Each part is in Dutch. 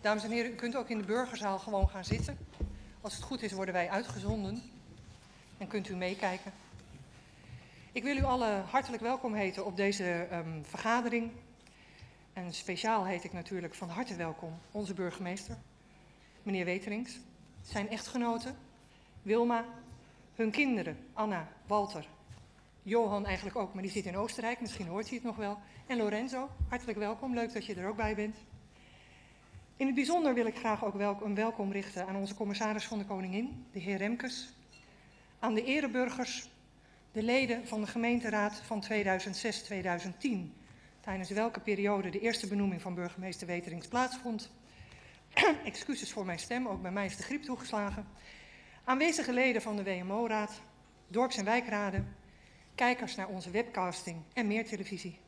Dames en heren, u kunt ook in de burgerzaal gewoon gaan zitten. Als het goed is worden wij uitgezonden en kunt u meekijken. Ik wil u allen hartelijk welkom heten op deze vergadering. En speciaal heet ik natuurlijk van harte welkom onze burgemeester, meneer Weterings, zijn echtgenoten, Wilma, hun kinderen, Anna, Walter, Johan eigenlijk ook, maar die zit in Oostenrijk, misschien hoort hij het nog wel. En Lorenzo, hartelijk welkom, leuk dat je er ook bij bent. In het bijzonder wil ik graag ook een welkom richten aan onze commissaris van de Koningin, de heer Remkes. Aan de ereburgers, de leden van de gemeenteraad van 2006-2010, tijdens welke periode de eerste benoeming van burgemeester Weterings plaatsvond. Excuses voor mijn stem, ook bij mij is de griep toegeslagen. Aanwezige leden van de WMO-raad, dorps- en wijkraden, kijkers naar onze webcasting en meer televisie.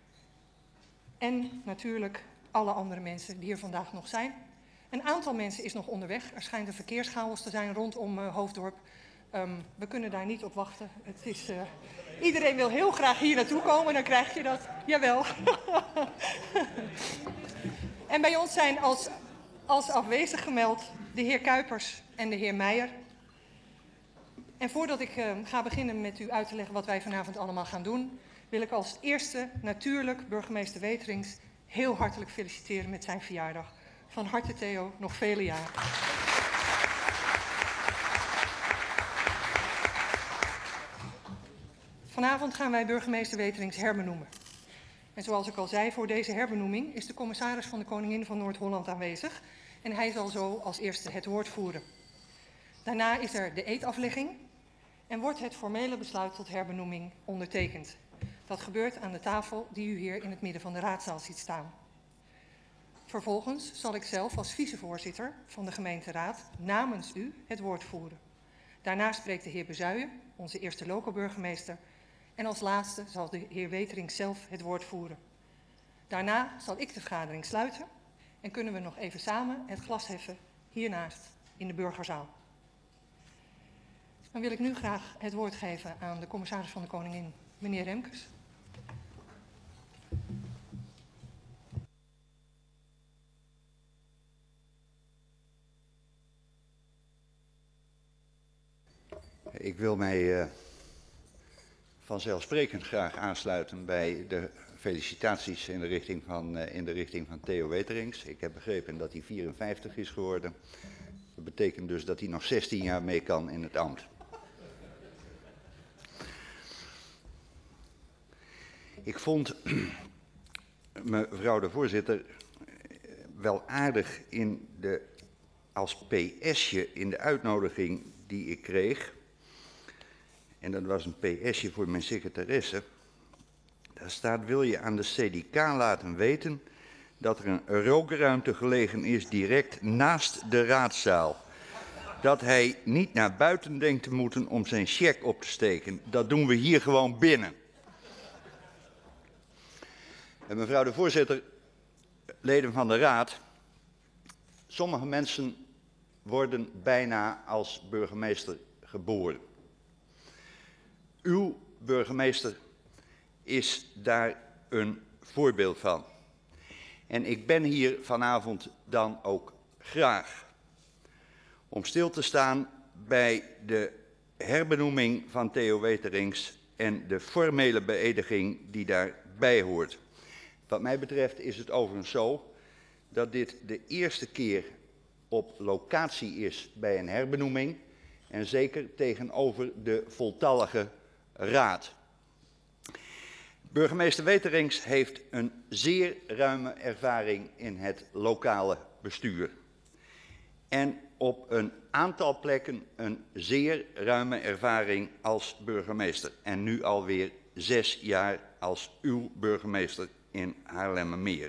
En natuurlijk alle andere mensen die hier vandaag nog zijn. Een aantal mensen is nog onderweg. Er schijnt een verkeerschaos te zijn rondom Hoofddorp. We kunnen daar niet op wachten. Het is, iedereen wil heel graag hier naartoe komen, dan krijg je dat. Jawel. En bij ons zijn als afwezig gemeld de heer Kuipers en de heer Meijer. En voordat ik ga beginnen met u uit te leggen wat wij vanavond allemaal gaan doen, wil ik als eerste natuurlijk burgemeester Weterings heel hartelijk feliciteren met zijn verjaardag. Van harte Theo, nog vele jaren. Vanavond gaan wij burgemeester Weterings herbenoemen. En zoals ik al zei, voor deze herbenoeming is de commissaris van de Koningin van Noord-Holland aanwezig. En hij zal zo als eerste het woord voeren. Daarna is er de eedaflegging en wordt het formele besluit tot herbenoeming ondertekend. Dat gebeurt aan de tafel die u hier in het midden van de raadzaal ziet staan. Vervolgens zal ik zelf als vicevoorzitter van de gemeenteraad namens u het woord voeren. Daarna spreekt de heer Bezuijen, onze eerste loco-burgemeester. En als laatste zal de heer Weterings zelf het woord voeren. Daarna zal ik de vergadering sluiten en kunnen we nog even samen het glas heffen hiernaast in de burgerzaal. Dan wil ik nu graag het woord geven aan de commissaris van de Koningin, meneer Remkes. Ik wil mij vanzelfsprekend graag aansluiten bij de felicitaties in de richting van Theo Weterings. Ik heb begrepen dat hij 54 is geworden. Dat betekent dus dat hij nog 16 jaar mee kan in het ambt. Ik vond, mevrouw de voorzitter, wel aardig als PS'je in de uitnodiging die ik kreeg. En dat was een PS'je voor mijn secretaresse. Daar staat: wil je aan de CDK laten weten dat er een rookruimte gelegen is direct naast de raadzaal. Dat hij niet naar buiten denkt te moeten om zijn cheque op te steken. Dat doen we hier gewoon binnen. En mevrouw de voorzitter, leden van de raad, sommige mensen worden bijna als burgemeester geboren. Uw burgemeester is daar een voorbeeld van. En ik ben hier vanavond dan ook graag om stil te staan bij de herbenoeming van Theo Weterings en de formele beëdiging die daarbij hoort. Wat mij betreft is het overigens zo dat dit de eerste keer op locatie is bij een herbenoeming en zeker tegenover de voltallige raad. Burgemeester Weterings heeft een zeer ruime ervaring in het lokale bestuur. En op een aantal plekken een zeer ruime ervaring als burgemeester. En nu alweer 6 jaar als uw burgemeester in Haarlemmermeer.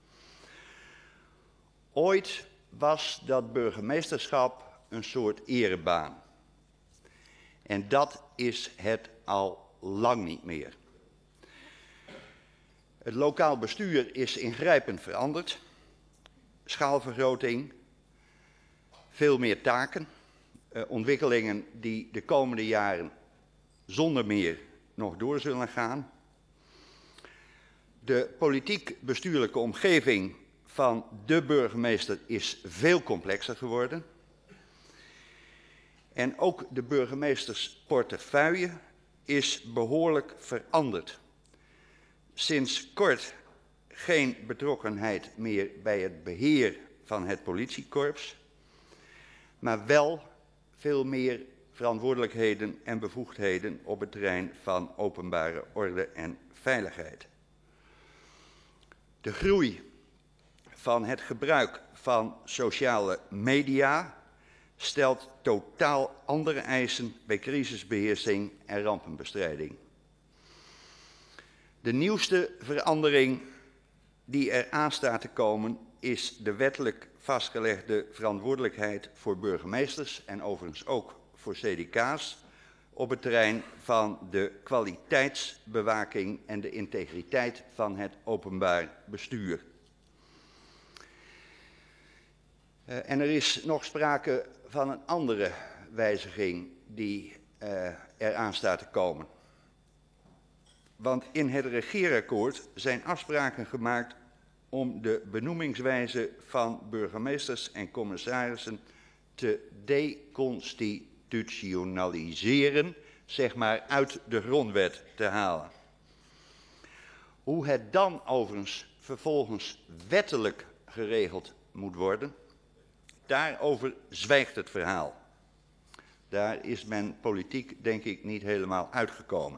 Ooit was dat burgemeesterschap een soort erebaan. En dat is het al lang niet meer. Het lokaal bestuur is ingrijpend veranderd. Schaalvergroting, veel meer taken, ontwikkelingen die de komende jaren zonder meer nog door zullen gaan. De politiek-bestuurlijke omgeving van de burgemeester is veel complexer geworden. En ook de burgemeestersportefeuille is behoorlijk veranderd. Sinds kort geen betrokkenheid meer bij het beheer van het politiekorps, maar wel veel meer verantwoordelijkheden en bevoegdheden op het terrein van openbare orde en veiligheid. De groei van het gebruik van sociale media stelt totaal andere eisen bij crisisbeheersing en rampenbestrijding. De nieuwste verandering die er aan staat te komen is de wettelijk vastgelegde verantwoordelijkheid voor burgemeesters en overigens ook voor CDK's op het terrein van de kwaliteitsbewaking en de integriteit van het openbaar bestuur. En er is nog sprake van een andere wijziging die eraan staat te komen. Want in het regeerakkoord zijn afspraken gemaakt om de benoemingswijze van burgemeesters en commissarissen te deconstitutionaliseren, zeg maar uit de grondwet te halen. Hoe het dan overigens vervolgens wettelijk geregeld moet worden, daarover zwijgt het verhaal. Daar is men politiek, denk ik, niet helemaal uitgekomen.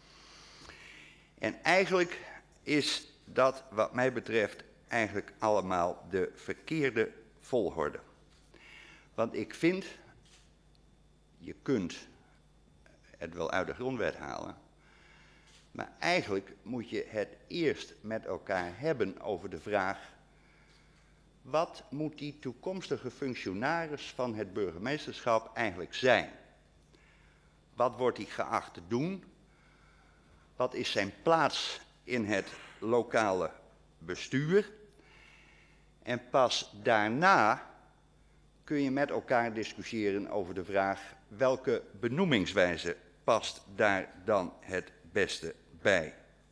En eigenlijk is dat, wat mij betreft, eigenlijk allemaal de verkeerde volgorde. Want ik vind, je kunt het wel uit de grondwet halen, maar eigenlijk moet je het eerst met elkaar hebben over de vraag: wat moet die toekomstige functionaris van het burgemeesterschap eigenlijk zijn? Wat wordt hij geacht te doen? Wat is zijn plaats in het lokale bestuur? En pas daarna kun je met elkaar discussiëren over de vraag: welke benoemingswijze past daar dan het beste bij?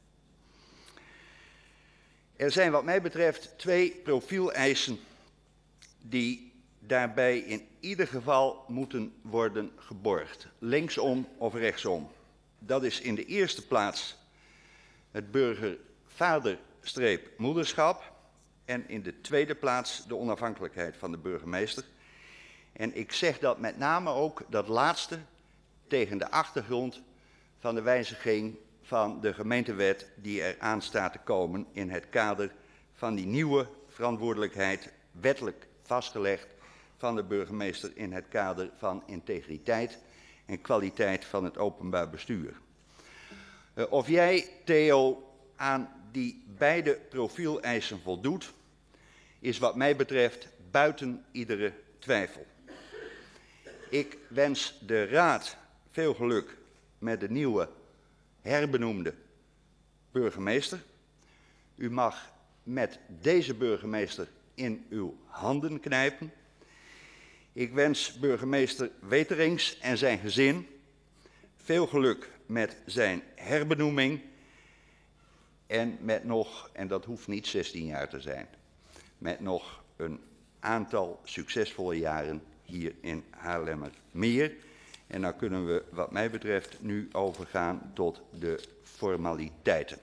Er zijn wat mij betreft twee profieleisen die daarbij in ieder geval moeten worden geborgd, linksom of rechtsom. Dat is in de eerste plaats het burgervader-moederschap en in de tweede plaats de onafhankelijkheid van de burgemeester. En ik zeg dat met name ook, dat laatste, tegen de achtergrond van de wijziging van de gemeentewet die er aan staat te komen in het kader van die nieuwe verantwoordelijkheid, wettelijk vastgelegd, van de burgemeester in het kader van integriteit en kwaliteit van het openbaar bestuur. Of jij, Theo, aan die beide profieleisen voldoet, is wat mij betreft buiten iedere twijfel. Ik wens de Raad veel geluk met de nieuwe herbenoemde burgemeester. U mag met deze burgemeester in uw handen knijpen. Ik wens burgemeester Weterings en zijn gezin veel geluk met zijn herbenoeming en met nog, en dat hoeft niet 16 jaar te zijn, met nog een aantal succesvolle jaren hier in Haarlemmermeer. En dan kunnen we wat mij betreft nu overgaan tot de formaliteiten.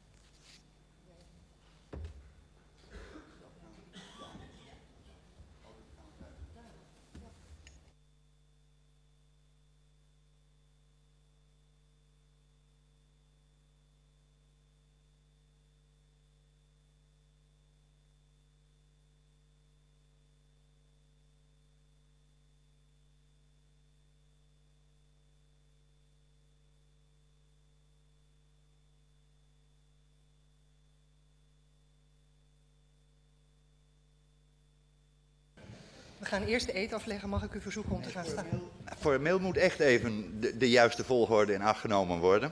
We gaan eerst de eed afleggen. Mag ik u verzoeken om te gaan staan? Formeel moet echt even de juiste volgorde in acht genomen worden.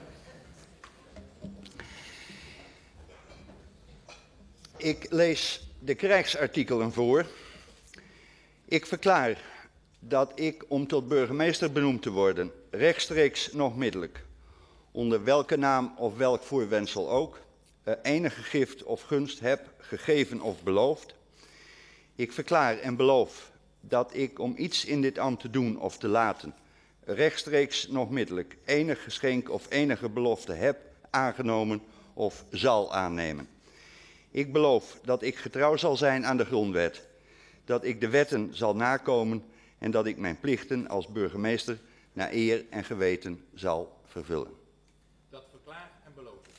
Ik lees de krijgsartikelen voor. Ik verklaar dat ik, om tot burgemeester benoemd te worden, rechtstreeks nog middelijk, onder welke naam of welk voorwendsel ook, enige gift of gunst heb gegeven of beloofd, Ik verklaar en beloof dat ik om iets in dit ambt te doen of te laten, rechtstreeks nog middelijk, enig geschenk of enige belofte heb aangenomen of zal aannemen. Ik beloof dat ik getrouw zal zijn aan de grondwet, dat ik de wetten zal nakomen en dat ik mijn plichten als burgemeester naar eer en geweten zal vervullen. Dat verklaar en beloof ik.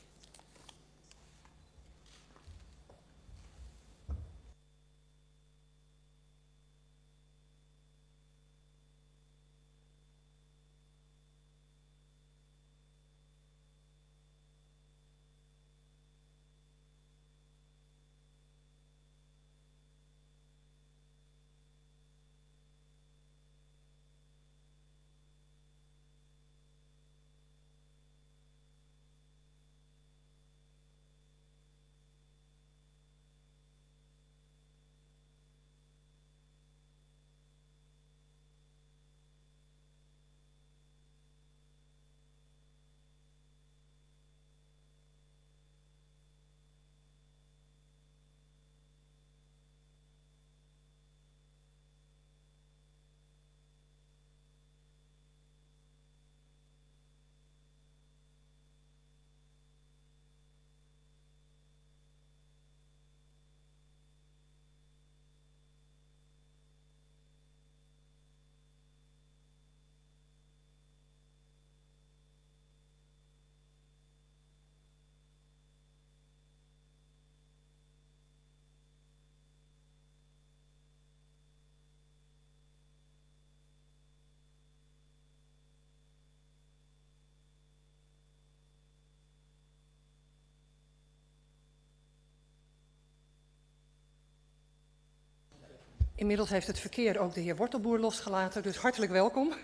Inmiddels heeft het verkeer ook de heer Wortelboer losgelaten, dus hartelijk welkom.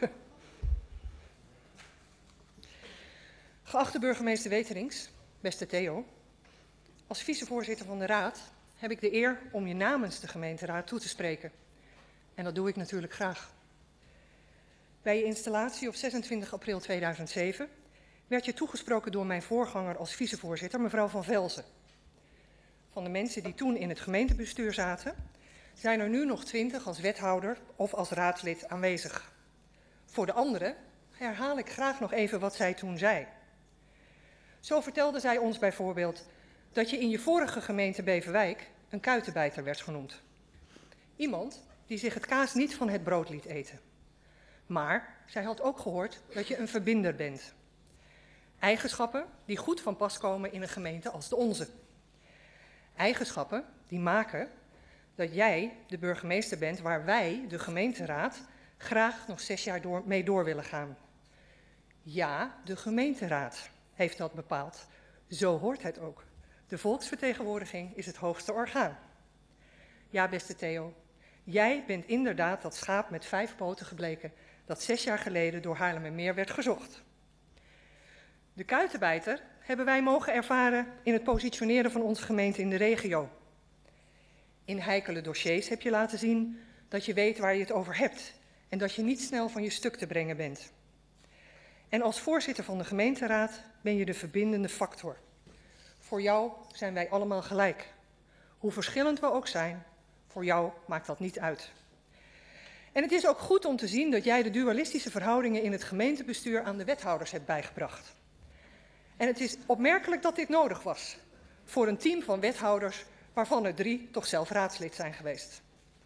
Geachte burgemeester Weterings, beste Theo. Als vicevoorzitter van de Raad heb ik de eer om je namens de gemeenteraad toe te spreken. En dat doe ik natuurlijk graag. Bij je installatie op 26 april 2007 werd je toegesproken door mijn voorganger als vicevoorzitter, mevrouw Van Velzen. Van de mensen die toen in het gemeentebestuur zaten, zijn er nu nog 20 als wethouder of als raadslid aanwezig. Voor de anderen herhaal ik graag nog even wat zij toen zei. Zo vertelde zij ons bijvoorbeeld dat je in je vorige gemeente Beverwijk een kuitenbijter werd genoemd. Iemand die zich het kaas niet van het brood liet eten. Maar zij had ook gehoord dat je een verbinder bent. Eigenschappen die goed van pas komen in een gemeente als de onze. Eigenschappen die maken dat jij de burgemeester bent waar wij, de gemeenteraad, graag nog 6 jaar mee door willen gaan. Ja, de gemeenteraad heeft dat bepaald. Zo hoort het ook. De volksvertegenwoordiging is het hoogste orgaan. Ja, beste Theo, jij bent inderdaad dat schaap met 5 poten gebleken dat 6 jaar geleden door Haarlemmermeer werd gezocht. De kuitenbijter hebben wij mogen ervaren in het positioneren van onze gemeente in de regio. In heikele dossiers heb je laten zien dat je weet waar je het over hebt en dat je niet snel van je stuk te brengen bent. En als voorzitter van de gemeenteraad ben je de verbindende factor. Voor jou zijn wij allemaal gelijk. Hoe verschillend we ook zijn, voor jou maakt dat niet uit. En het is ook goed om te zien dat jij de dualistische verhoudingen in het gemeentebestuur aan de wethouders hebt bijgebracht. En het is opmerkelijk dat dit nodig was voor een team van wethouders waarvan er 3 toch zelf raadslid zijn geweest.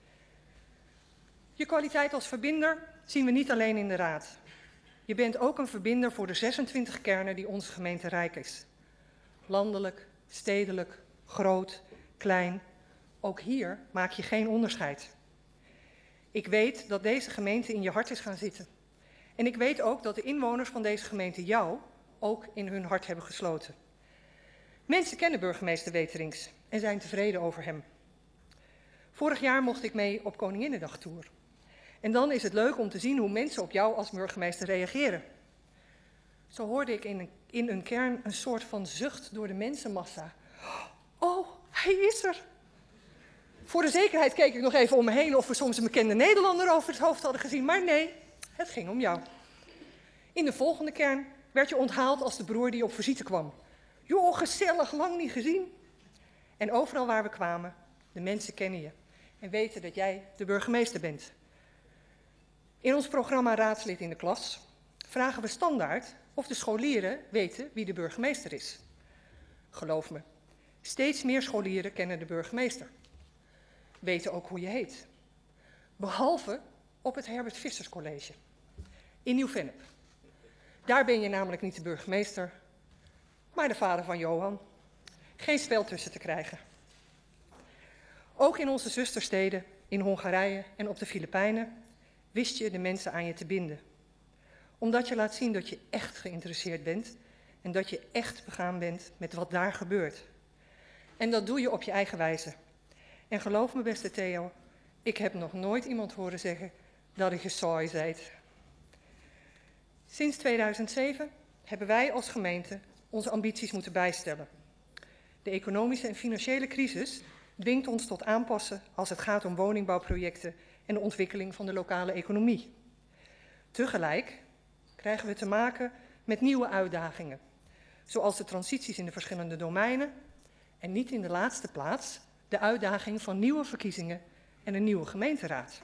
Je kwaliteit als verbinder zien we niet alleen in de raad. Je bent ook een verbinder voor de 26 kernen die onze gemeente rijk is. Landelijk, stedelijk, groot, klein. Ook hier maak je geen onderscheid. Ik weet dat deze gemeente in je hart is gaan zitten. En ik weet ook dat de inwoners van deze gemeente jou ook in hun hart hebben gesloten. Mensen kennen burgemeester Weterings en zijn tevreden over hem. Vorig jaar mocht ik mee op Koninginnedagtour. En dan is het leuk om te zien hoe mensen op jou als burgemeester reageren. Zo hoorde ik in een kern een soort van zucht door de mensenmassa. Oh, hij is er! Voor de zekerheid keek ik nog even om me heen of we soms een bekende Nederlander over het hoofd hadden gezien. Maar nee, het ging om jou. In de volgende kern werd je onthaald als de broer die op visite kwam. Joh, gezellig, lang niet gezien. En overal waar we kwamen, de mensen kennen je. en weten dat jij de burgemeester bent. In ons programma Raadslid in de Klas vragen we standaard of de scholieren weten wie de burgemeester is. Geloof me, steeds meer scholieren kennen de burgemeester. Weten ook hoe je heet. Behalve op het Herbert Vissers College in Nieuw-Vennep. Daar ben je namelijk niet de burgemeester, maar de vader van Johan. Geen spel tussen te krijgen. Ook in onze zustersteden, in Hongarije en op de Filipijnen, wist je de mensen aan je te binden. Omdat je laat zien dat je echt geïnteresseerd bent en dat je echt begaan bent met wat daar gebeurt. En dat doe je op je eigen wijze. En geloof me, beste Theo, ik heb nog nooit iemand horen zeggen dat ik je saai zijt. Sinds 2007 hebben wij als gemeente onze ambities moeten bijstellen. De economische en financiële crisis dwingt ons tot aanpassen als het gaat om woningbouwprojecten en de ontwikkeling van de lokale economie. Tegelijk krijgen we te maken met nieuwe uitdagingen, zoals de transities in de verschillende domeinen en niet in de laatste plaats de uitdaging van nieuwe verkiezingen en een nieuwe gemeenteraad.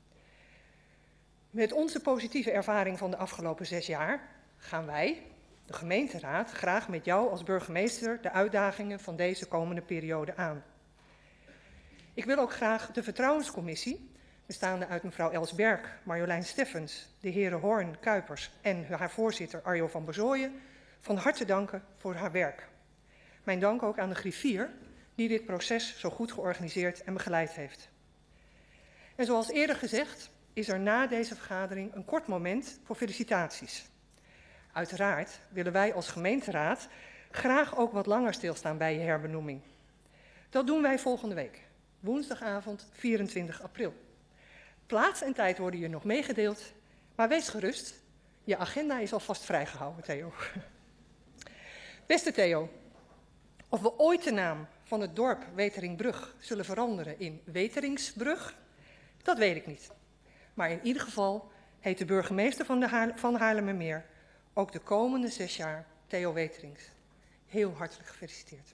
Met onze positieve ervaring van de afgelopen 6 jaar gaan wij, de gemeenteraad, graag met jou als burgemeester de uitdagingen van deze komende periode aan. Ik wil ook graag de Vertrouwenscommissie, bestaande uit mevrouw Els Berg, Marjolein Steffens, de heren Hoorn, Kuipers en haar voorzitter Arjo van Bezooyen, van harte danken voor haar werk. Mijn dank ook aan de griffier, die dit proces zo goed georganiseerd en begeleid heeft. En zoals eerder gezegd, is er na deze vergadering een kort moment voor felicitaties. Uiteraard willen wij als gemeenteraad graag ook wat langer stilstaan bij je herbenoeming. Dat doen wij volgende week, woensdagavond 24 april. Plaats en tijd worden je nog meegedeeld, maar wees gerust, je agenda is alvast vrijgehouden, Theo. Beste Theo, of we ooit de naam van het dorp Weteringbrug zullen veranderen in Weteringsbrug, dat weet ik niet. Maar in ieder geval heet de burgemeester van Haarlemmermeer ook de komende 6 jaar Theo Weterings. Heel hartelijk gefeliciteerd.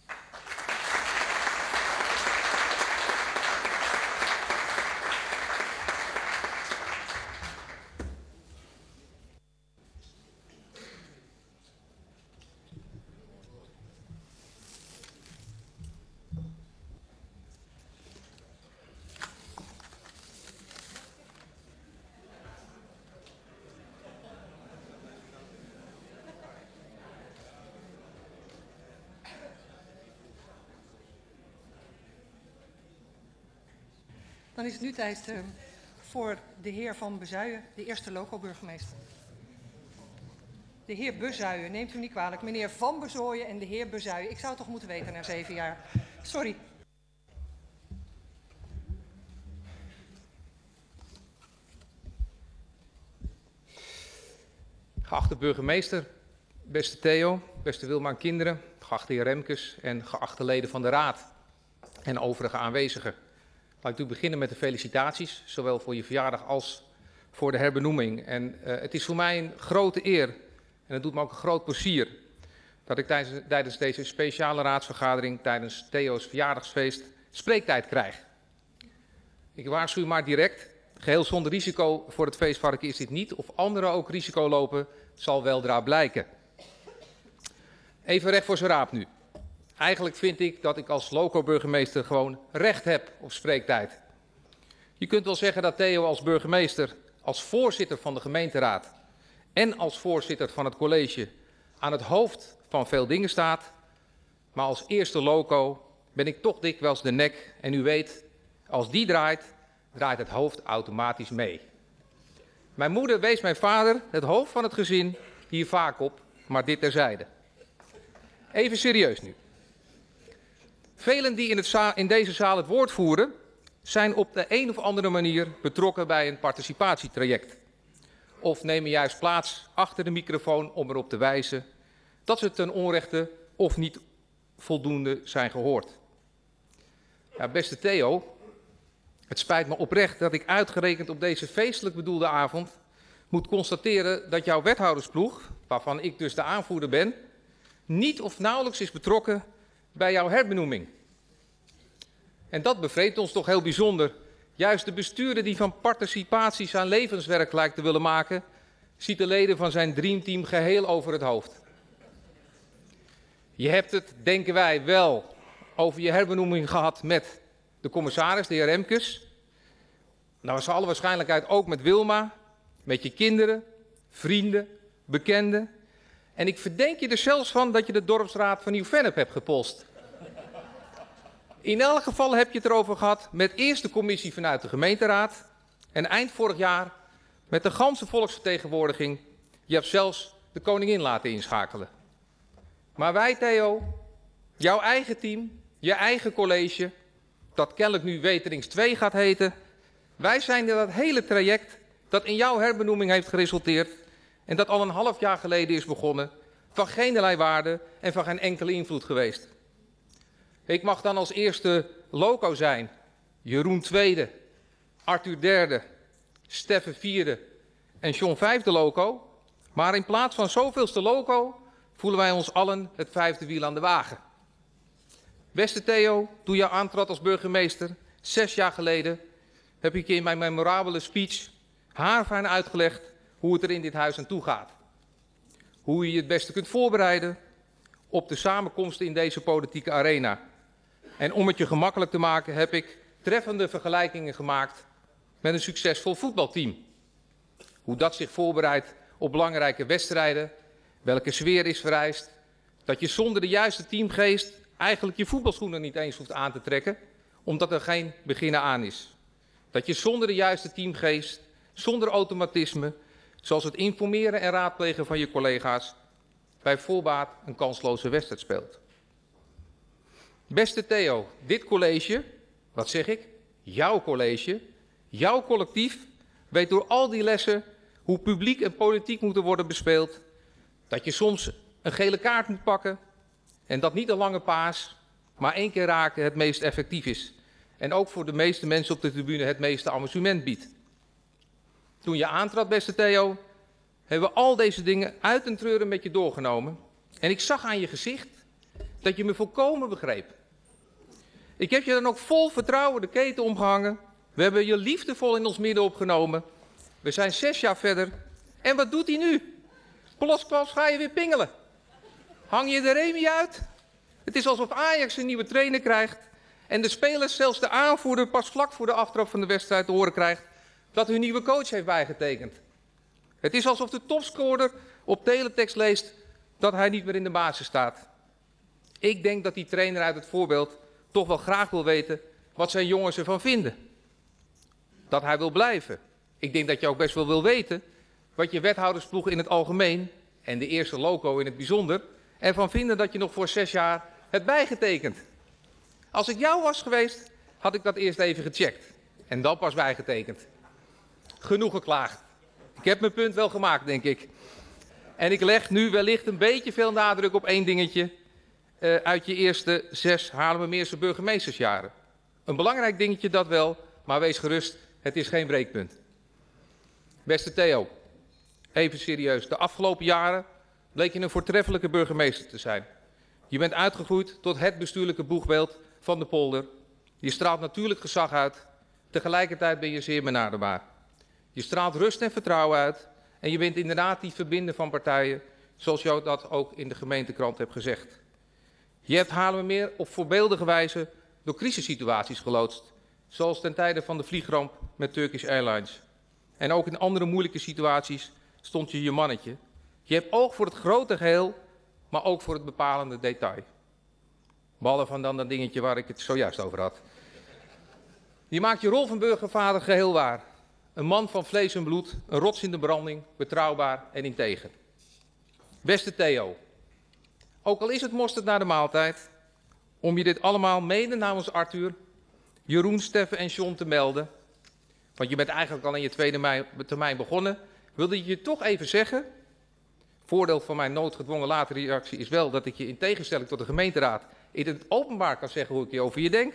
Dan is het nu tijd voor de heer Van Bezuijen, de eerste loco-burgemeester. De heer Bezuijen, neemt u niet kwalijk. Meneer Van Bezooyen en de heer Bezuijen. Ik zou het toch moeten weten na 7 jaar. Sorry. Geachte burgemeester, beste Theo, beste Wilma en kinderen, geachte heer Remkes en geachte leden van de raad en overige aanwezigen. Laat ik beginnen met de felicitaties, zowel voor je verjaardag als voor de herbenoeming. En het is voor mij een grote eer en het doet me ook een groot plezier dat ik tijdens deze speciale raadsvergadering, tijdens Theo's verjaardagsfeest, spreektijd krijg. Ik waarschuw maar direct, geheel zonder risico voor het feestvarken is dit niet, of anderen ook risico lopen, zal weldra blijken. Even recht voor zijn raap nu. Eigenlijk vind ik dat ik als loco-burgemeester gewoon recht heb op spreektijd. Je kunt wel zeggen dat Theo als burgemeester, als voorzitter van de gemeenteraad en als voorzitter van het college aan het hoofd van veel dingen staat. Maar als eerste loco ben ik toch dikwijls de nek en u weet, als die draait, draait het hoofd automatisch mee. Mijn moeder wees mijn vader, het hoofd van het gezin, hier vaak op, maar dit terzijde. Even serieus nu. Velen die in deze zaal het woord voeren, zijn op de een of andere manier betrokken bij een participatietraject. Of nemen juist plaats achter de microfoon om erop te wijzen dat ze ten onrechte of niet voldoende zijn gehoord. Ja, beste Theo, het spijt me oprecht dat ik uitgerekend op deze feestelijk bedoelde avond moet constateren dat jouw wethoudersploeg, waarvan ik dus de aanvoerder ben, niet of nauwelijks is betrokken bij jouw herbenoeming. En dat bevreemdt ons toch heel bijzonder. Juist de bestuurder die van participatie zijn levenswerk lijkt te willen maken, ziet de leden van zijn dreamteam geheel over het hoofd. Je hebt het, denken wij, wel over je herbenoeming gehad met de commissaris, de heer Remkes. Nou, was alle waarschijnlijkheid ook met Wilma, met je kinderen, vrienden, bekenden. En ik verdenk je er zelfs van dat je de dorpsraad van Nieuw-Vennep hebt gepolst. In elk geval heb je het erover gehad met eerst de commissie vanuit de gemeenteraad en eind vorig jaar met de ganse volksvertegenwoordiging. Je hebt zelfs de koningin laten inschakelen. Maar wij, Theo, jouw eigen team, je eigen college, dat kennelijk nu Weterings 2 gaat heten, wij zijn in dat hele traject dat in jouw herbenoeming heeft geresulteerd en dat al een half jaar geleden is begonnen, van geenerlei waarde en van geen enkele invloed geweest. Ik mag dan als eerste loco zijn, Jeroen tweede, Arthur derde, Steffen vierde en John vijfde loco. Maar in plaats van zoveelste loco voelen wij ons allen het vijfde wiel aan de wagen. Beste Theo, toen je aantrad als burgemeester, 6 jaar geleden, heb ik je in mijn memorabele speech haarfijn uitgelegd hoe het er in dit huis aan toe gaat. Hoe je je het beste kunt voorbereiden op de samenkomsten in deze politieke arena. En om het je gemakkelijk te maken heb ik treffende vergelijkingen gemaakt met een succesvol voetbalteam. Hoe dat zich voorbereidt op belangrijke wedstrijden, welke sfeer is vereist, dat je zonder de juiste teamgeest eigenlijk je voetbalschoenen niet eens hoeft aan te trekken, omdat er geen beginnen aan is. Dat je zonder de juiste teamgeest, zonder automatisme, zoals het informeren en raadplegen van je collega's, bij voorbaat een kansloze wedstrijd speelt. Beste Theo, dit college, wat zeg ik, jouw college, jouw collectief, weet door al die lessen hoe publiek en politiek moeten worden bespeeld, dat je soms een gele kaart moet pakken en dat niet een lange paas, maar 1 keer raken het meest effectief is. En ook voor de meeste mensen op de tribune het meeste amusement biedt. Toen je aantrad, beste Theo, hebben we al deze dingen uit en treuren met je doorgenomen. En ik zag aan je gezicht dat je me volkomen begreep. Ik heb je dan ook vol vertrouwen de keten omgehangen. We hebben je liefdevol in ons midden opgenomen. We zijn 6 jaar verder. En wat doet hij nu? Plotsklaps ga je weer pingelen. Hang je de Remy uit? Het is alsof Ajax een nieuwe trainer krijgt en de spelers, zelfs de aanvoerder, pas vlak voor de aftrap van de wedstrijd te horen krijgt dat hun nieuwe coach heeft bijgetekend. Het is alsof de topscorer op teletext leest dat hij niet meer in de basis staat. Ik denk dat die trainer uit het voorbeeld toch wel graag wil weten wat zijn jongens ervan vinden. Dat hij wil blijven. Ik denk dat je ook best wel wil weten wat je wethoudersploeg in het algemeen en de eerste loco in het bijzonder ervan vinden dat je nog voor 6 jaar hebt bijgetekend. Als ik jou was geweest, had ik dat eerst even gecheckt en dan pas bijgetekend. Genoeg geklaagd. Ik heb mijn punt wel gemaakt, denk ik. En ik leg nu wellicht een beetje veel nadruk op 1 dingetje uit je eerste 6 Haarlemmermeerse burgemeestersjaren. Een belangrijk dingetje dat wel, maar wees gerust, het is geen breekpunt. Beste Theo, even serieus. De afgelopen jaren bleek je een voortreffelijke burgemeester te zijn. Je bent uitgegroeid tot het bestuurlijke boegbeeld van de polder. Je straalt natuurlijk gezag uit. Tegelijkertijd ben je zeer benaderbaar. Je straalt rust en vertrouwen uit. En je bent inderdaad die verbinder van partijen, zoals je dat ook in de gemeentekrant hebt gezegd. Je hebt Haarlemmermeer op voorbeeldige wijze door crisissituaties geloodst. Zoals ten tijde van de vliegramp met Turkish Airlines. En ook in andere moeilijke situaties stond je mannetje. Je hebt oog voor het grote geheel, maar ook voor het bepalende detail. Behalve van dan dat dingetje waar ik het zojuist over had. Je maakt je rol van burgervader geheel waar. Een man van vlees en bloed, een rots in de branding, betrouwbaar en integer. Beste Theo, ook al is het mosterd na de maaltijd, om je dit allemaal mede namens Arthur, Jeroen, Steffen en John te melden, want je bent eigenlijk al in je tweede termijn begonnen, wilde ik je toch even zeggen. Voordeel van mijn noodgedwongen late reactie is wel dat ik je in tegenstelling tot de gemeenteraad in het openbaar kan zeggen hoe ik over je denk.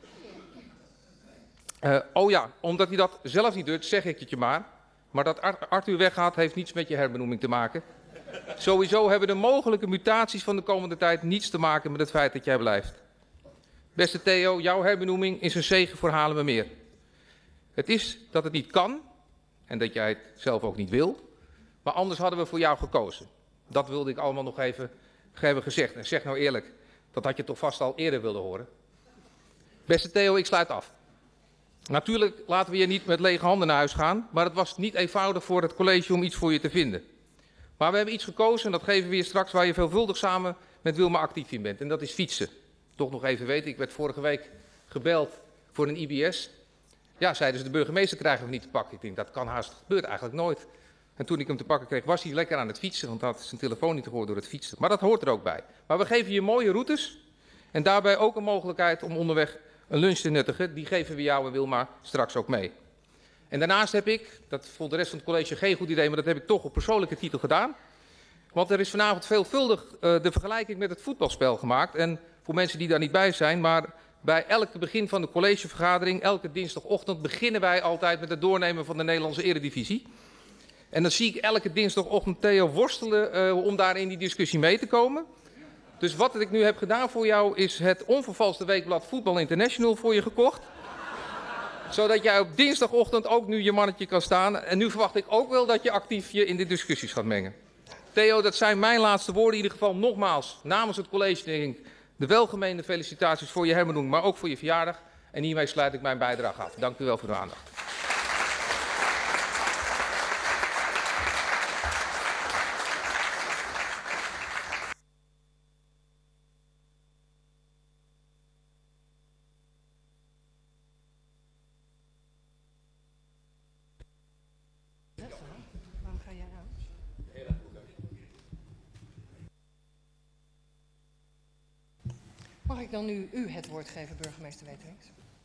Oh ja, omdat hij dat zelf niet doet, zeg ik het je maar. Maar dat Arthur weggaat heeft niets met je herbenoeming te maken. Sowieso hebben de mogelijke mutaties van de komende tijd niets te maken met het feit dat jij blijft. Beste Theo, jouw herbenoeming is een zegen voor Haarlemmermeer. Het is dat het niet kan en dat jij het zelf ook niet wil, maar anders hadden we voor jou gekozen. Dat wilde ik allemaal nog even hebben gezegd. En zeg nou eerlijk, dat had je toch vast al eerder willen horen. Beste Theo, ik sluit af. Natuurlijk laten we je niet met lege handen naar huis gaan, maar het was niet eenvoudig voor het college om iets voor je te vinden. Maar we hebben iets gekozen en dat geven we je straks waar je veelvuldig samen met Wilma actief in bent. En dat is fietsen. Toch nog even weten, ik werd vorige week gebeld voor een IBS. Ja, zeiden ze, de burgemeester krijgen we niet te pakken. Ik denk, dat kan haast, gebeurt eigenlijk nooit. En toen ik hem te pakken kreeg, was hij lekker aan het fietsen, want hij had zijn telefoon niet gehoord door het fietsen. Maar dat hoort er ook bij. Maar we geven je mooie routes en daarbij ook een mogelijkheid om onderweg een lunch te nuttigen. Die geven we jou en Wilma straks ook mee. En daarnaast heb ik, dat vond de rest van het college geen goed idee, maar dat heb ik toch op persoonlijke titel gedaan. Want er is vanavond veelvuldig de vergelijking met het voetbalspel gemaakt. En voor mensen die daar niet bij zijn, maar bij elke begin van de collegevergadering, elke dinsdagochtend, beginnen wij altijd met het doornemen van de Nederlandse eredivisie. En dan zie ik elke dinsdagochtend Theo worstelen om daar in die discussie mee te komen. Dus wat ik nu heb gedaan voor jou is het onvervalste weekblad Voetbal International voor je gekocht. Zodat jij op dinsdagochtend ook nu je mannetje kan staan. En nu verwacht ik ook wel dat je actief je in de discussies gaat mengen. Theo, dat zijn mijn laatste woorden. In ieder geval nogmaals namens het college denk ik de welgemeende felicitaties voor je herbenoeming, maar ook voor je verjaardag. En hiermee sluit ik mijn bijdrage af. Dank u wel voor de aandacht. Waarom ga jij aan? Mag ik dan nu u het woord geven, burgemeester Weterings?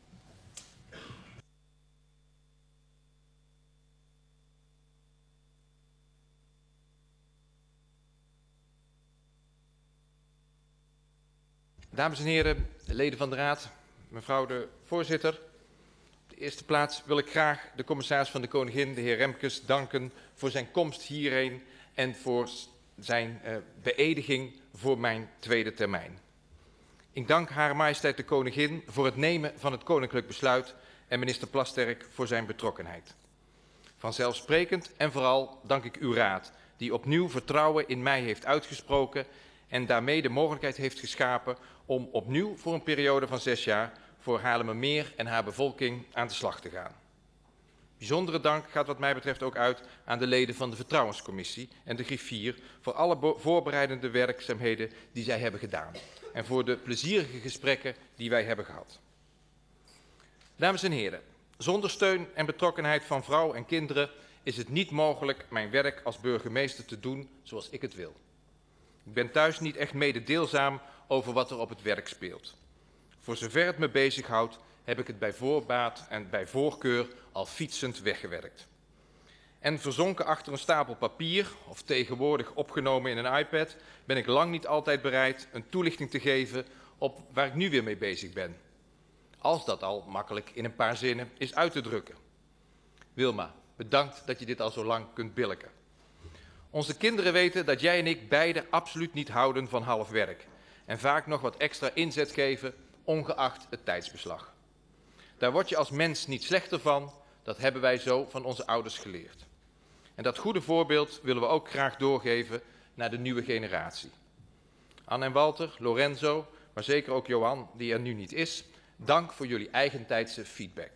Dames en heren, leden van de Raad, mevrouw de voorzitter. Op de eerste plaats wil ik graag de commissaris van de Koningin, de heer Remkes, danken voor zijn komst hierheen en voor zijn beëdiging voor mijn tweede termijn. Ik dank Hare Majesteit de Koningin voor het nemen van het koninklijk besluit en minister Plasterk voor zijn betrokkenheid. Vanzelfsprekend en vooral dank ik uw raad, die opnieuw vertrouwen in mij heeft uitgesproken en daarmee de mogelijkheid heeft geschapen om opnieuw voor een periode van 6 jaar voor Haarlemmermeer en haar bevolking aan de slag te gaan. Bijzondere dank gaat wat mij betreft ook uit aan de leden van de Vertrouwenscommissie en de griffier voor alle voorbereidende werkzaamheden die zij hebben gedaan en voor de plezierige gesprekken die wij hebben gehad. Dames en heren, zonder steun en betrokkenheid van vrouw en kinderen is het niet mogelijk mijn werk als burgemeester te doen zoals ik het wil. Ik ben thuis niet echt mededeelzaam over wat er op het werk speelt. Voor zover het me bezighoudt, heb ik het bij voorbaat en bij voorkeur al fietsend weggewerkt. En verzonken achter een stapel papier, of tegenwoordig opgenomen in een iPad, ben ik lang niet altijd bereid een toelichting te geven op waar ik nu weer mee bezig ben. Als dat al makkelijk in een paar zinnen is uit te drukken. Wilma, bedankt dat je dit al zo lang kunt billijken. Onze kinderen weten dat jij en ik beide absoluut niet houden van half werk. En vaak nog wat extra inzet geven, ongeacht het tijdsbeslag. Daar word je als mens niet slechter van, dat hebben wij zo van onze ouders geleerd. En dat goede voorbeeld willen we ook graag doorgeven naar de nieuwe generatie. Anne en Walter, Lorenzo, maar zeker ook Johan, die er nu niet is, dank voor jullie eigentijdse feedback.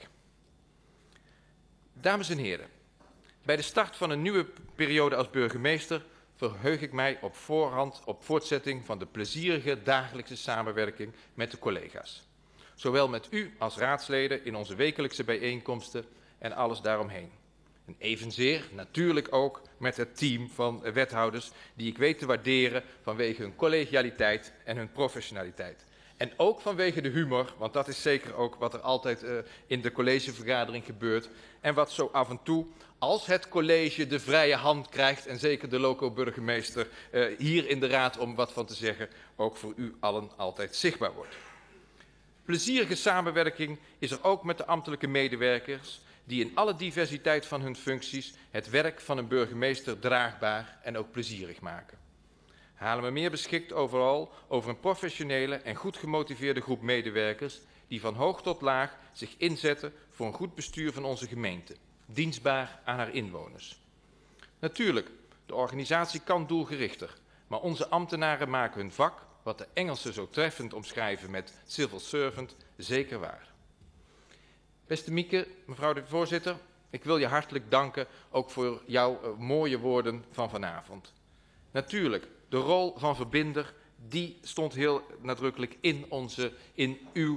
Dames en heren, bij de start van een nieuwe periode als burgemeester verheug ik mij op voorhand op voortzetting van de plezierige dagelijkse samenwerking met de collega's. Zowel met u als raadsleden in onze wekelijkse bijeenkomsten en alles daaromheen. En evenzeer natuurlijk ook met het team van wethouders die ik weet te waarderen vanwege hun collegialiteit en hun professionaliteit. En ook vanwege de humor, want dat is zeker ook wat er altijd in de collegevergadering gebeurt. En wat zo af en toe, als het college de vrije hand krijgt, en zeker de loco-burgemeester hier in de raad om wat van te zeggen, ook voor u allen altijd zichtbaar wordt. Plezierige samenwerking is er ook met de ambtelijke medewerkers, die in alle diversiteit van hun functies het werk van een burgemeester draagbaar en ook plezierig maken. Haarlemmermeer beschikt overal over een professionele en goed gemotiveerde groep medewerkers die van hoog tot laag zich inzetten voor een goed bestuur van onze gemeente, dienstbaar aan haar inwoners. Natuurlijk, de organisatie kan doelgerichter, maar onze ambtenaren maken hun vak, wat de Engelsen zo treffend omschrijven met civil servant, zeker waar. Beste Mieke, mevrouw de voorzitter, ik wil je hartelijk danken ook voor jouw mooie woorden van vanavond. Natuurlijk, de rol van verbinder, die stond heel nadrukkelijk in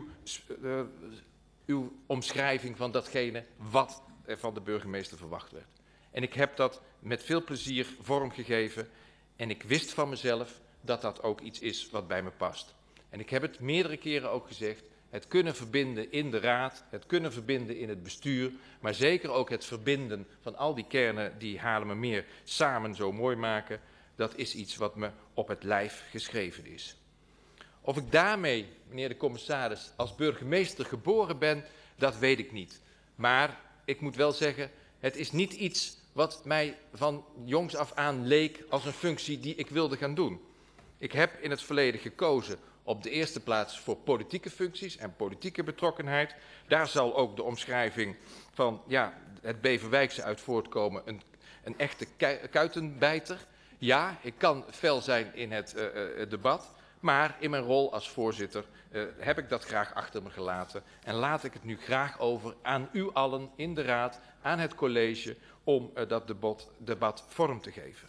uw omschrijving van datgene wat er van de burgemeester verwacht werd. En ik heb dat met veel plezier vormgegeven en ik wist van mezelf dat dat ook iets is wat bij me past. En ik heb het meerdere keren ook gezegd, het kunnen verbinden in de raad, het kunnen verbinden in het bestuur, maar zeker ook het verbinden van al die kernen die Haarlemmermeer samen zo mooi maken, dat is iets wat me op het lijf geschreven is. Of ik daarmee, meneer de commissaris, als burgemeester geboren ben, dat weet ik niet. Maar ik moet wel zeggen, het is niet iets wat mij van jongs af aan leek als een functie die ik wilde gaan doen. Ik heb in het verleden gekozen op de eerste plaats voor politieke functies en politieke betrokkenheid. Daar zal ook de omschrijving van het Beverwijkse uit voortkomen, een echte kuitenbijter. Ja, ik kan fel zijn in het debat, maar in mijn rol als voorzitter heb ik dat graag achter me gelaten. En laat ik het nu graag over aan u allen in de raad, aan het college, om dat debat vorm te geven.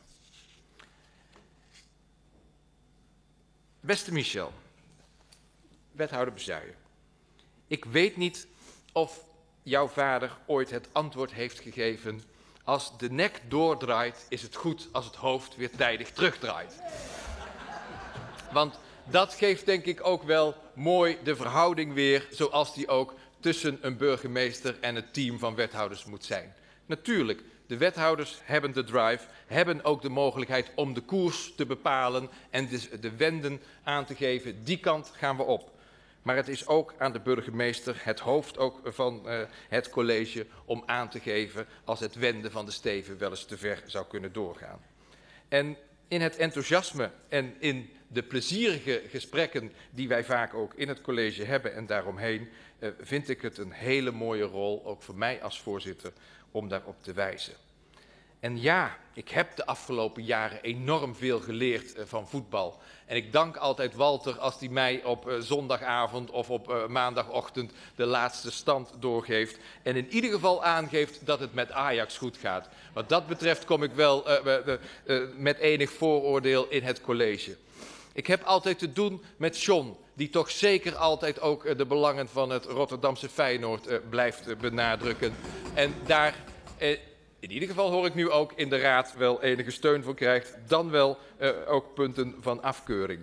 Beste Michel, wethouder Bezuijen. Ik weet niet of jouw vader ooit het antwoord heeft gegeven: als de nek doordraait, is het goed als het hoofd weer tijdig terugdraait. Want dat geeft denk ik ook wel mooi de verhouding weer zoals die ook tussen een burgemeester en het team van wethouders moet zijn. Natuurlijk, de wethouders hebben de drive, hebben ook de mogelijkheid om de koers te bepalen en de wenden aan te geven. Die kant gaan we op. Maar het is ook aan de burgemeester, het hoofd ook van het college, om aan te geven als het wenden van de steven wel eens te ver zou kunnen doorgaan. En in het enthousiasme en in de plezierige gesprekken die wij vaak ook in het college hebben en daaromheen, vind ik het een hele mooie rol, ook voor mij als voorzitter, om daarop te wijzen. En ja, ik heb de afgelopen jaren enorm veel geleerd van voetbal. En ik dank altijd Walter als hij mij op zondagavond of op maandagochtend de laatste stand doorgeeft. En in ieder geval aangeeft dat het met Ajax goed gaat. Wat dat betreft kom ik wel met enig vooroordeel in het college. Ik heb altijd te doen met John, die toch zeker altijd ook de belangen van het Rotterdamse Feyenoord blijft benadrukken. En daar in ieder geval hoor ik nu ook in de raad wel enige steun voor krijgt, dan wel ook punten van afkeuring.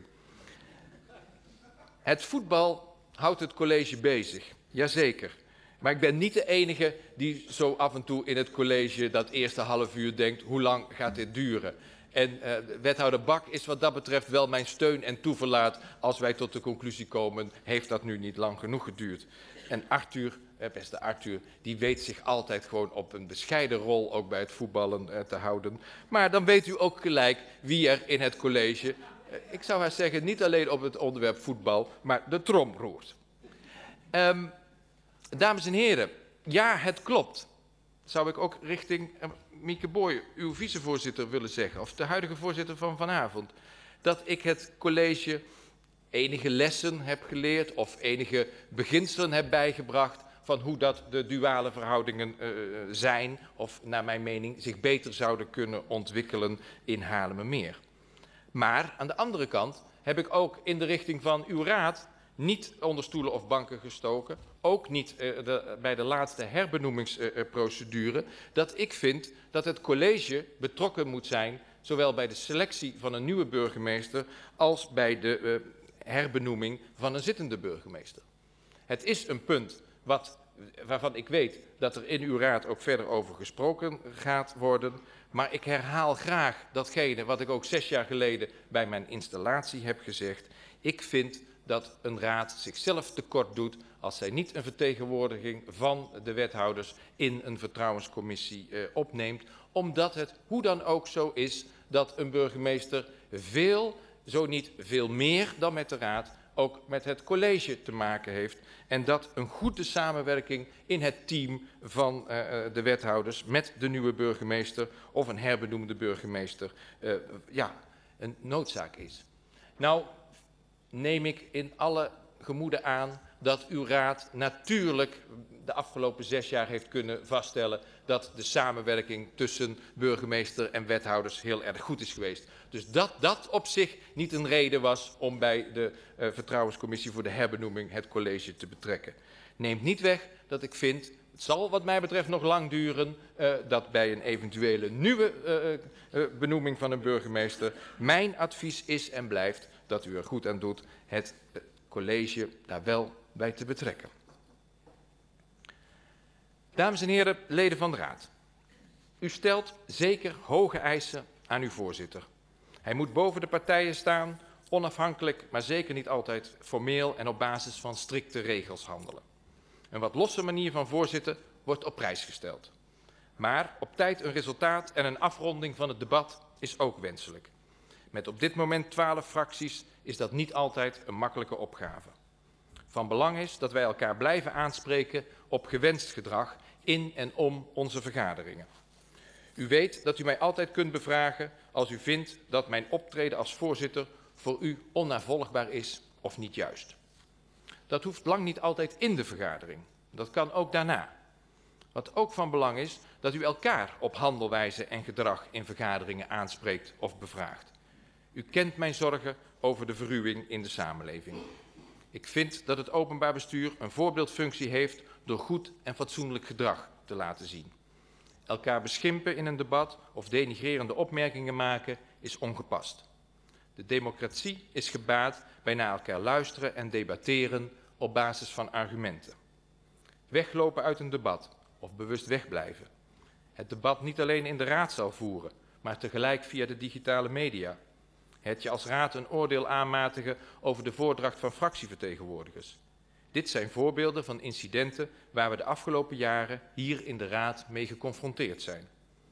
Het voetbal houdt het college bezig, jazeker. Maar ik ben niet de enige die zo af en toe in het college dat eerste half uur denkt, hoe lang gaat dit duren? En wethouder Bak is wat dat betreft wel mijn steun en toeverlaat als wij tot de conclusie komen, heeft dat nu niet lang genoeg geduurd. En Arthur, beste Arthur, die weet zich altijd gewoon op een bescheiden rol ook bij het voetballen te houden. Maar dan weet u ook gelijk wie er in het college, ik zou haar zeggen, niet alleen op het onderwerp voetbal, maar de trom roert. Dames en heren, ja, het klopt. Zou ik ook richting Mieke Boy, uw vicevoorzitter, willen zeggen, of de huidige voorzitter van vanavond, dat ik het college enige lessen heb geleerd of enige beginselen heb bijgebracht van hoe dat de duale verhoudingen zijn of naar mijn mening zich beter zouden kunnen ontwikkelen in Haarlemmermeer. Maar aan de andere kant heb ik ook in de richting van uw raad niet onder stoelen of banken gestoken, ook niet bij de laatste herbenoemingsprocedure, dat ik vind dat het college betrokken moet zijn, zowel bij de selectie van een nieuwe burgemeester als bij de herbenoeming van een zittende burgemeester. Het is een punt waarvan ik weet dat er in uw raad ook verder over gesproken gaat worden, maar ik herhaal graag datgene wat ik ook 6 jaar geleden bij mijn installatie heb gezegd. Ik vind dat een raad zichzelf tekort doet als zij niet een vertegenwoordiging van de wethouders in een vertrouwenscommissie opneemt, omdat het hoe dan ook zo is dat een burgemeester veel, zo niet veel meer dan met de Raad, ook met het college te maken heeft. En dat een goede samenwerking in het team van de wethouders met de nieuwe burgemeester of een herbenoemde burgemeester een noodzaak is. Nou neem ik in alle gemoeden aan dat uw raad natuurlijk de afgelopen 6 jaar heeft kunnen vaststellen dat de samenwerking tussen burgemeester en wethouders heel erg goed is geweest. Dus dat op zich niet een reden was om bij de Vertrouwenscommissie voor de herbenoeming het college te betrekken. Neemt niet weg dat ik vind, het zal wat mij betreft nog lang duren, dat bij een eventuele nieuwe benoeming van een burgemeester mijn advies is en blijft dat u er goed aan doet het college daar wel bij te betrekken. Dames en heren, leden van de Raad. U stelt zeker hoge eisen aan uw voorzitter. Hij moet boven de partijen staan, onafhankelijk, maar zeker niet altijd formeel en op basis van strikte regels handelen. Een wat losse manier van voorzitten wordt op prijs gesteld. Maar op tijd een resultaat en een afronding van het debat is ook wenselijk. Met op dit moment 12 fracties is dat niet altijd een makkelijke opgave. Van belang is dat wij elkaar blijven aanspreken op gewenst gedrag in en om onze vergaderingen. U weet dat u mij altijd kunt bevragen als u vindt dat mijn optreden als voorzitter voor u onnavolgbaar is of niet juist. Dat hoeft lang niet altijd in de vergadering. Dat kan ook daarna. Wat ook van belang is, dat u elkaar op handelwijze en gedrag in vergaderingen aanspreekt of bevraagt. U kent mijn zorgen over de verruwing in de samenleving. Ik vind dat het openbaar bestuur een voorbeeldfunctie heeft door goed en fatsoenlijk gedrag te laten zien. Elkaar beschimpen in een debat of denigrerende opmerkingen maken is ongepast. De democratie is gebaat bij naar elkaar luisteren en debatteren op basis van argumenten. Weglopen uit een debat of bewust wegblijven. Het debat niet alleen in de raadzaal voeren, maar tegelijk via de digitale media. Het je als raad een oordeel aanmatigen over de voordracht van fractievertegenwoordigers. Dit zijn voorbeelden van incidenten waar we de afgelopen jaren hier in de raad mee geconfronteerd zijn.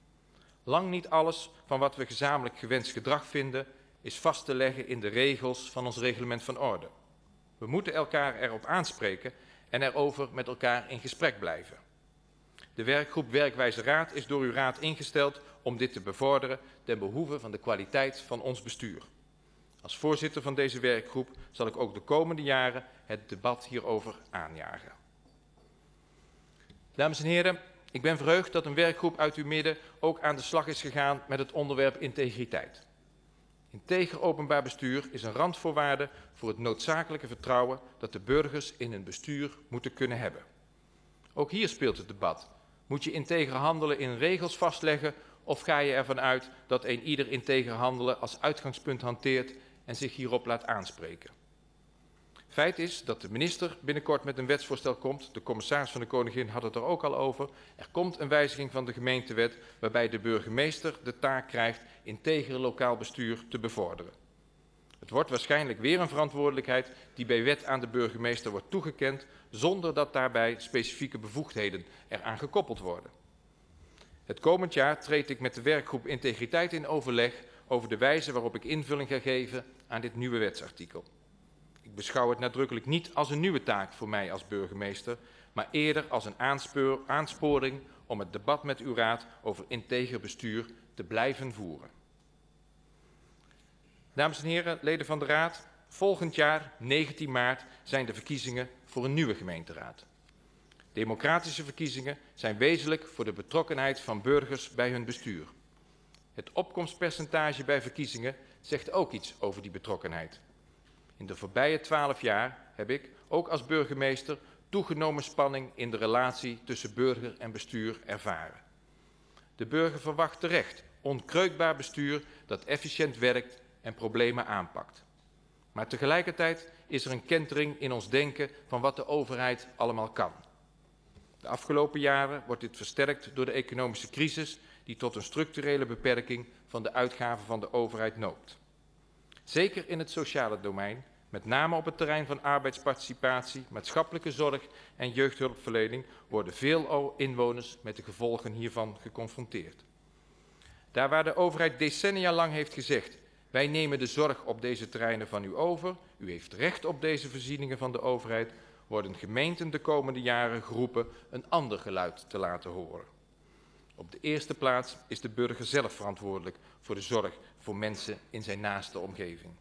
Lang niet alles van wat we gezamenlijk gewenst gedrag vinden is vast te leggen in de regels van ons reglement van orde. We moeten elkaar erop aanspreken en erover met elkaar in gesprek blijven. De werkgroep Werkwijze Raad is door uw raad ingesteld om dit te bevorderen ten behoeve van de kwaliteit van ons bestuur. Als voorzitter van deze werkgroep zal ik ook de komende jaren het debat hierover aanjagen. Dames en heren, ik ben verheugd dat een werkgroep uit uw midden ook aan de slag is gegaan met het onderwerp integriteit. Integer openbaar bestuur is een randvoorwaarde voor het noodzakelijke vertrouwen dat de burgers in hun bestuur moeten kunnen hebben. Ook hier speelt het debat. Moet je integer handelen in regels vastleggen of ga je ervan uit dat ieder integer handelen als uitgangspunt hanteert en zich hierop laat aanspreken? Feit is dat de minister binnenkort met een wetsvoorstel komt. De commissaris van de Koningin had het er ook al over. Er komt een wijziging van de gemeentewet waarbij de burgemeester de taak krijgt integer lokaal bestuur te bevorderen. Het wordt waarschijnlijk weer een verantwoordelijkheid die bij wet aan de burgemeester wordt toegekend, zonder dat daarbij specifieke bevoegdheden eraan gekoppeld worden. Het komend jaar treed ik met de werkgroep Integriteit in overleg over de wijze waarop ik invulling ga geven aan dit nieuwe wetsartikel. Ik beschouw het nadrukkelijk niet als een nieuwe taak voor mij als burgemeester, maar eerder als een aansporing om het debat met uw raad over integer bestuur te blijven voeren. Dames en heren, leden van de raad, volgend jaar, 19 maart, zijn de verkiezingen voor een nieuwe gemeenteraad. Democratische verkiezingen zijn wezenlijk voor de betrokkenheid van burgers bij hun bestuur. Het opkomstpercentage bij verkiezingen zegt ook iets over die betrokkenheid. In de voorbije 12 jaar heb ik, ook als burgemeester, toegenomen spanning in de relatie tussen burger en bestuur ervaren. De burger verwacht terecht onkreukbaar bestuur dat efficiënt werkt en problemen aanpakt. Maar tegelijkertijd is er een kentering in ons denken van wat de overheid allemaal kan. De afgelopen jaren wordt dit versterkt door de economische crisis die tot een structurele beperking van de uitgaven van de overheid noopt. Zeker in het sociale domein, met name op het terrein van arbeidsparticipatie, maatschappelijke zorg en jeugdhulpverlening, worden veel inwoners met de gevolgen hiervan geconfronteerd. Daar waar de overheid decennia lang heeft gezegd, Wij nemen de zorg op deze terreinen van u over. U heeft recht op deze voorzieningen van de overheid. Worden gemeenten de komende jaren geroepen een ander geluid te laten horen. Op de eerste plaats is de burger zelf verantwoordelijk voor de zorg voor mensen in zijn naaste omgeving.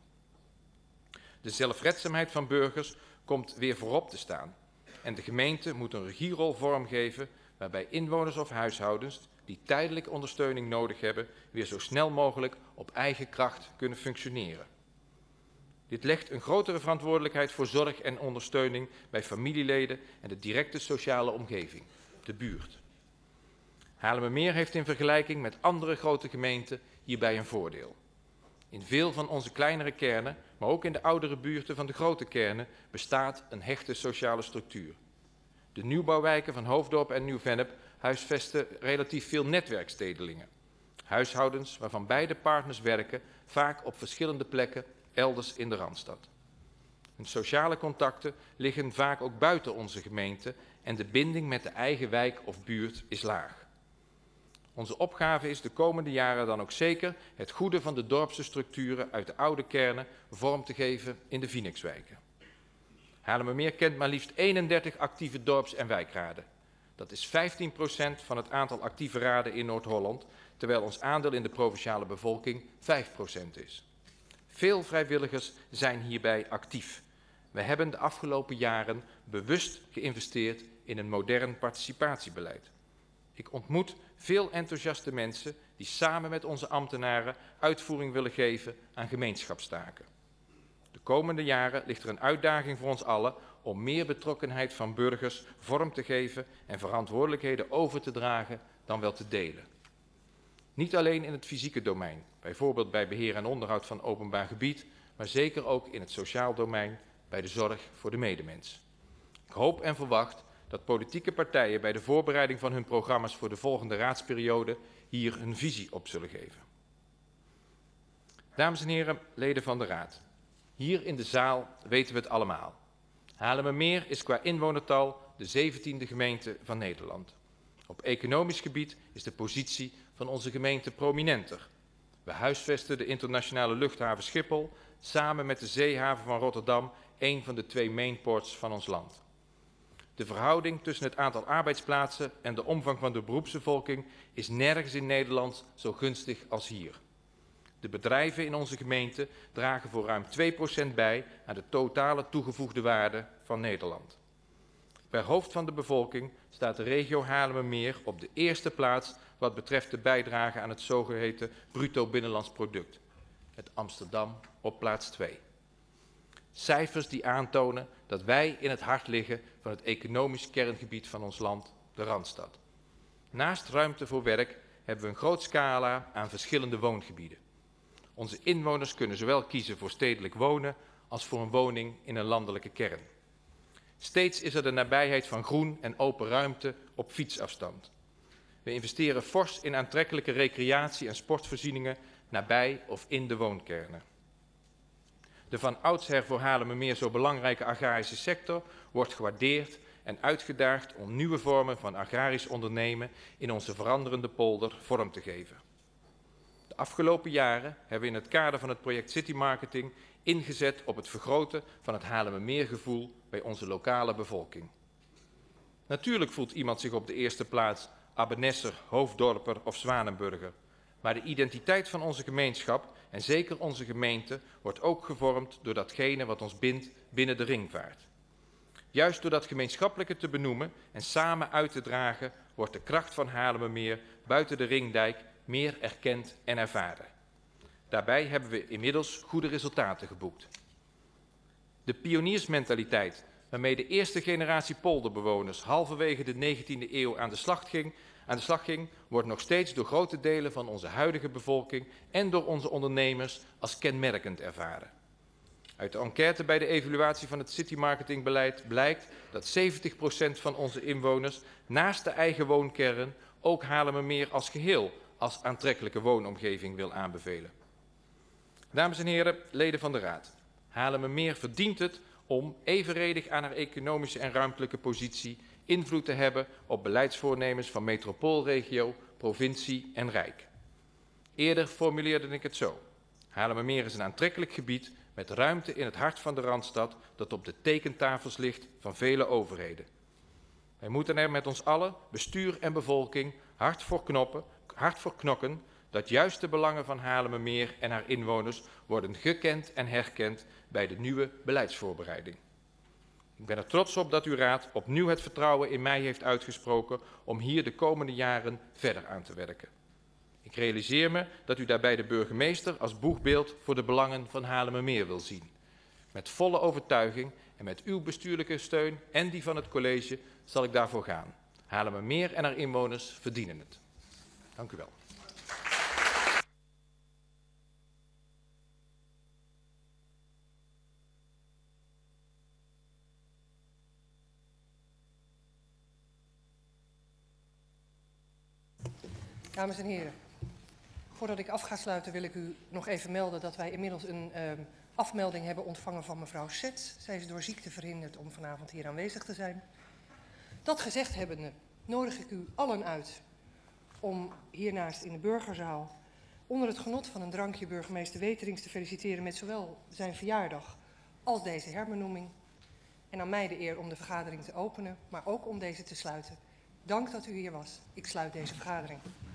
De zelfredzaamheid van burgers komt weer voorop te staan. En de gemeente moet een regierol vormgeven waarbij inwoners of huishoudens die tijdelijk ondersteuning nodig hebben, weer zo snel mogelijk op eigen kracht kunnen functioneren. Dit legt een grotere verantwoordelijkheid voor zorg en ondersteuning bij familieleden en de directe sociale omgeving, de buurt. Haarlemmermeer heeft in vergelijking met andere grote gemeenten hierbij een voordeel. In veel van onze kleinere kernen, maar ook in de oudere buurten van de grote kernen, bestaat een hechte sociale structuur. De nieuwbouwwijken van Hoofddorp en Nieuw-Vennep huisvesten relatief veel netwerkstedelingen. Huishoudens waarvan beide partners werken, vaak op verschillende plekken elders in de Randstad. Hun sociale contacten liggen vaak ook buiten onze gemeente en de binding met de eigen wijk of buurt is laag. Onze opgave is de komende jaren dan ook zeker het goede van de dorpse structuren uit de oude kernen vorm te geven in de Vinex-wijken. Haarlemmermeer kent maar liefst 31 actieve dorps- en wijkraden. Dat is 15% van het aantal actieve raden in Noord-Holland, terwijl ons aandeel in de provinciale bevolking 5% is. Veel vrijwilligers zijn hierbij actief. We hebben de afgelopen jaren bewust geïnvesteerd in een modern participatiebeleid. Ik ontmoet veel enthousiaste mensen die samen met onze ambtenaren uitvoering willen geven aan gemeenschapstaken. De komende jaren ligt er een uitdaging voor ons allen om meer betrokkenheid van burgers vorm te geven en verantwoordelijkheden over te dragen dan wel te delen. Niet alleen in het fysieke domein, bijvoorbeeld bij beheer en onderhoud van openbaar gebied, maar zeker ook in het sociaal domein, bij de zorg voor de medemens. Ik hoop en verwacht dat politieke partijen bij de voorbereiding van hun programma's voor de volgende raadsperiode hier hun visie op zullen geven. Dames en heren, leden van de Raad. Hier in de zaal weten we het allemaal. Haarlemmermeer is qua inwonertal de 17e gemeente van Nederland. Op economisch gebied is de positie van onze gemeente prominenter. We huisvesten de internationale luchthaven Schiphol samen met de zeehaven van Rotterdam, een van de 2 mainports van ons land. De verhouding tussen het aantal arbeidsplaatsen en de omvang van de beroepsbevolking is nergens in Nederland zo gunstig als hier. De bedrijven in onze gemeente dragen voor ruim 2% bij aan de totale toegevoegde waarde van Nederland. Per hoofd van de bevolking staat de regio Haarlemmermeer op de eerste plaats wat betreft de bijdrage aan het zogeheten bruto binnenlands product. Het Amsterdam op plaats 2. Cijfers die aantonen dat wij in het hart liggen van het economisch kerngebied van ons land, de Randstad. Naast ruimte voor werk hebben we een groot scala aan verschillende woongebieden. Onze inwoners kunnen zowel kiezen voor stedelijk wonen als voor een woning in een landelijke kern. Steeds is er de nabijheid van groen en open ruimte op fietsafstand. We investeren fors in aantrekkelijke recreatie- en sportvoorzieningen nabij of in de woonkernen. De van oudsher voor Haarlemmermeer zo belangrijke agrarische sector wordt gewaardeerd en uitgedaagd om nieuwe vormen van agrarisch ondernemen in onze veranderende polder vorm te geven. De afgelopen jaren hebben we in het kader van het project City Marketing ingezet op het vergroten van het Haarlemmermeergevoel bij onze lokale bevolking. Natuurlijk voelt iemand zich op de eerste plaats Abbenesser, Hoofddorper of Zwanenburger, maar de identiteit van onze gemeenschap en zeker onze gemeente wordt ook gevormd door datgene wat ons bindt binnen de ringvaart. Juist door dat gemeenschappelijke te benoemen en samen uit te dragen, wordt de kracht van Haarlemmermeer buiten de ringdijk meer erkend en ervaren. Daarbij hebben we inmiddels goede resultaten geboekt. De pioniersmentaliteit waarmee de eerste generatie polderbewoners halverwege de 19e eeuw aan de slag ging, wordt nog steeds door grote delen van onze huidige bevolking en door onze ondernemers als kenmerkend ervaren. Uit de enquête bij de evaluatie van het citymarketingbeleid blijkt dat 70% van onze inwoners naast de eigen woonkern ook Haarlemmermeer als geheel als aantrekkelijke woonomgeving wil aanbevelen. Dames en heren, leden van de Raad. Haarlemmermeer verdient het om evenredig aan haar economische en ruimtelijke positie invloed te hebben op beleidsvoornemens van metropoolregio, provincie en rijk. Eerder formuleerde ik het zo. Haarlemmermeer is een aantrekkelijk gebied met ruimte in het hart van de Randstad dat op de tekentafels ligt van vele overheden. Wij moeten er met ons allen, bestuur en bevolking, hard voor knokken dat juist de belangen van Haarlemmermeer en haar inwoners worden gekend en herkend bij de nieuwe beleidsvoorbereiding. Ik ben er trots op dat uw raad opnieuw het vertrouwen in mij heeft uitgesproken om hier de komende jaren verder aan te werken. Ik realiseer me dat u daarbij de burgemeester als boegbeeld voor de belangen van Haarlemmermeer wil zien. Met volle overtuiging en met uw bestuurlijke steun en die van het college zal ik daarvoor gaan. Haarlemmermeer en haar inwoners verdienen het. Dank u wel. Dames en heren, voordat ik af ga sluiten wil ik u nog even melden dat wij inmiddels een afmelding hebben ontvangen van mevrouw Sets. Zij is door ziekte verhinderd om vanavond hier aanwezig te zijn. Dat gezegd hebbende nodig ik u allen uit om hiernaast in de burgerzaal onder het genot van een drankje burgemeester Weterings te feliciteren met zowel zijn verjaardag als deze herbenoeming. En aan mij de eer om de vergadering te openen, maar ook om deze te sluiten. Dank dat u hier was. Ik sluit deze vergadering.